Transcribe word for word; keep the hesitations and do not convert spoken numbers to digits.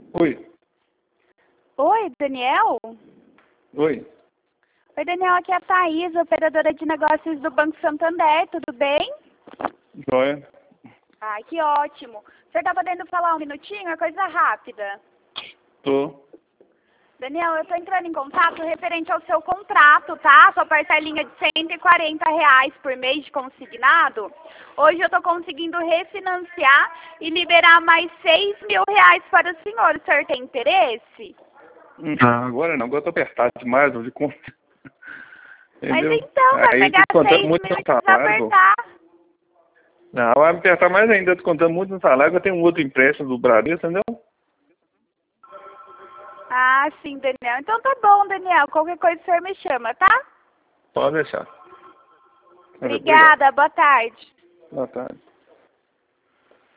Oi. Oi, Daniel? Oi. Oi, Daniel, aqui é a Thaís, operadora de negócios do Banco Santander, tudo bem? Joia. Ai, que ótimo. O senhor tá podendo falar um minutinho? É coisa rápida. Tô. Daniel, eu tô entrando em contato referente ao seu contrato, tá? Sua parcelinha de cento e quarenta reais por mês de consignado. Hoje eu tô conseguindo refinanciar e liberar mais seis mil reais para o senhor. O senhor tem interesse? Ah, agora não, agora eu tô apertado demais, de conta. Mas Entendeu? então, vai Aí pegar descontando seis muito mil no e salário, pô. desapertar. Não, vai me apertar mais ainda, descontando muito no salário, que eu tenho um outro empréstimo do Bradesco, entendeu? Ah, sim, Daniel. Então tá bom, Daniel. Qualquer coisa o senhor me chama, tá? Pode deixar. Obrigado. Obrigada, boa tarde. Boa tarde.